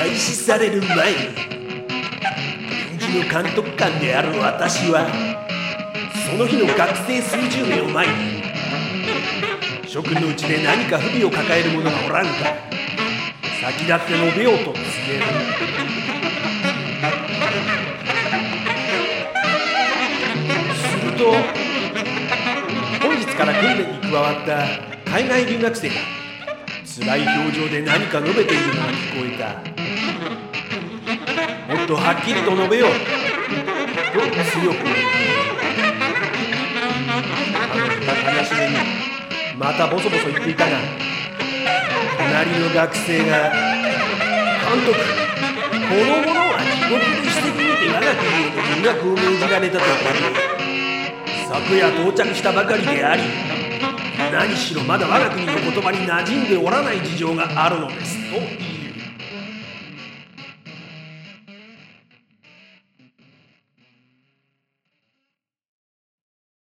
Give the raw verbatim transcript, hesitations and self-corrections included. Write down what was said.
開始される前に、臨時の監督官である私はその日の学生数十名を前に、諸君のうちで何か不備を抱える者がおらぬか先立って述べようと告げる。すると本日から訓練に加わった海外留学生が辛い表情で何か述べているのが聞こえた。もっとはっきりと述べようと強く言う。あの日は悲しげにまたボソボソ言っていたが、隣の学生が「監督、この者は帰国でしてくれて我が国への留学を命じられたところ、昨夜到着したばかりであり、何しろまだ我が国の言葉に馴染んでおらない事情があるのです」と言い